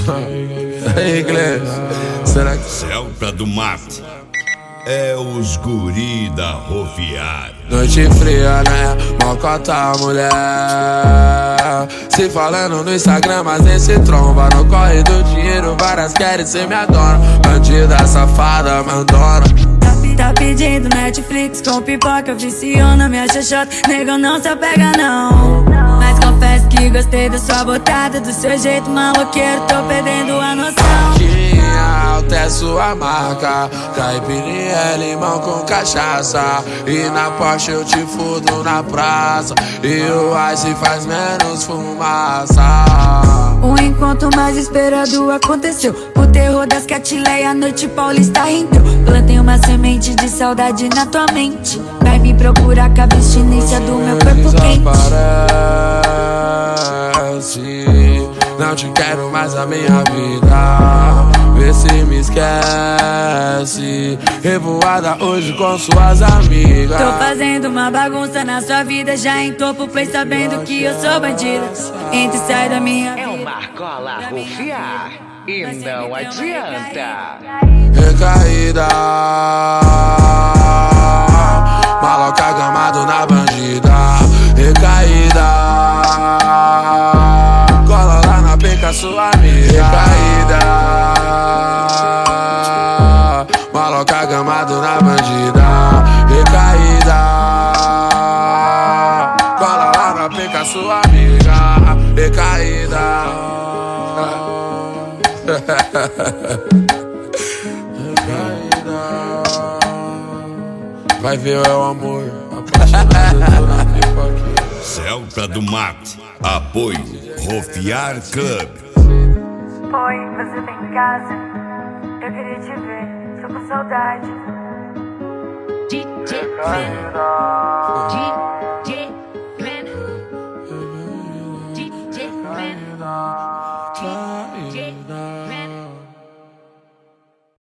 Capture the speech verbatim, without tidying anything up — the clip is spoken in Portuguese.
Aí, inglês. Será que... Celta do Mate é os guri da rodoviária. Noite fria, né? Mocota mulher. Se falando no Instagram, mas nem se tromba. No corre do dinheiro, várias querem ser minha dona. Bandida, safada, mandona. Tá pedindo Netflix com pipoca, viciou na minha xoxota. Nego, não se apega não. Mas confesso que gostei da sua botada, do seu jeito maloqueiro, tô perdendo a noção. Tinha até sua marca, caipirinha é limão com cachaça. E na Porsche eu te fudo na praça, e o ice faz menos fumaça. O encontro mais esperado aconteceu. O terror das catileia, a noite paulista rendeu. Plantei uma semente de saudade na tua mente. Vai me procurar com a abstinência do meu corpo quente. Desaparece, não te quero mais na minha vida. Vê se me esquece. Revoada hoje com suas amigas. Tô fazendo uma bagunça na sua vida. Já entopo o play sabendo que eu sou bandida. Entra e sai da minha vida. É uma argola rufiar e não adianta. Recaída, maloca gamado na bandida. Recaída, cola lá na penca sua amiga. Recaída, maloca gamado na bandida. Recaída, cola lá na penca sua amiga. Recaída. Vai ver é o amor, apaixonado na pipoquinha. Celta do Mate, apoio Rofiar Club. Oi, você tá em casa? Eu queria te ver, tô com saudade. D J